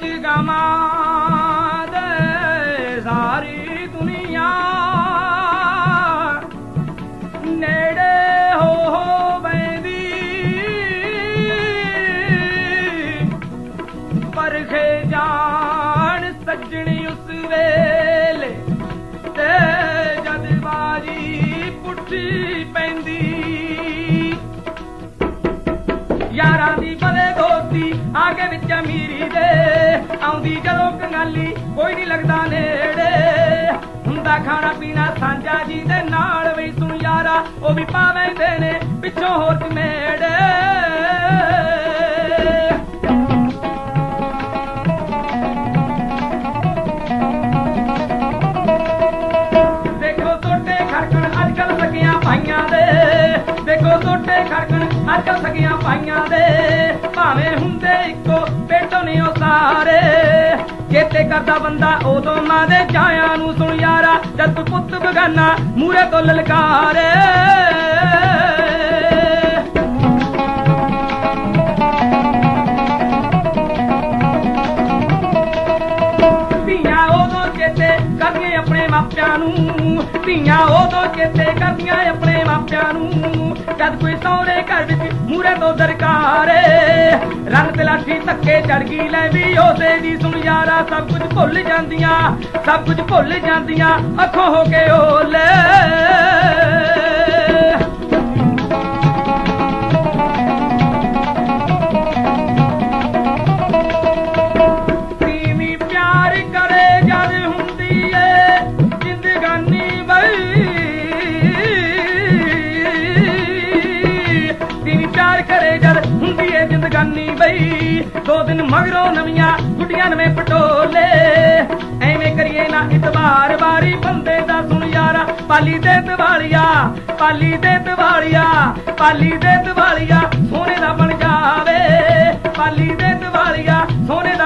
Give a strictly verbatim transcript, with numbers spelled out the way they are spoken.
ਗਮਾਂ ਦੇ ਸਾਰੀ ਦੁਨੀਆ ਨੇੜੇ ਹੋ ਹੋ ਬੈਂਦੀ ਪਰਖੇ ਜਾਣ ਸੱਜਣੀ ਉਸ ਵੇਲੇ ਤੇ ਜਦ ਬਾਜੀ ਪੁੱਠੀ ਪੈਂਦੀ यारा दी बदे दोस्ती आगे विच अमीरी दे आउंदी जदों कंगाली कोई नहीं लगदा नेड़े हुंदा खाना पीना सांझा जी दे नाल वी सुन यारा ओ भी पावेंदे ने पिछों होर चमेड़े देखो सोटे खड़कण अजकल सगियां भाइयां दे देखो सोटे खड़कण अजकल सगियां भाइयां दे भावें हुंदे इक्को पेटों नहीं ओ सारे चेते करदा बंदा उदों मां दे जायां नूं सुन यारा जद पुत्त बगाना मूरे तो ललकारे धीआं उदों चेते करदियां अपने मापिआं नूं धीआं उदों चेते करदियां अपने मापिआं नूं जद कोई सौरे घर विच मूरे तो दरकारे रंग ते लाठी धक्के चढ़ गई लै भी ओसे दी सुन यारा सब कुछ भुल जांदियां सब कुछ भुल जांदियां अखों हो के ओले तीवी प्यार करे जद हुंदी ए जिंदगानी बई प्यार करे जद हुंदी है जिंदगानी बई दो दिन मगरों नवियां गुड्डियां नवें पटोले एवें करिए ना इतबार बारी बंदे दा सुन यारा पाली दे दिवालिया पाली दे दिवालिया पाली दे दिवालिया सोने दा बन जावे पाली दे दिवालिया सोने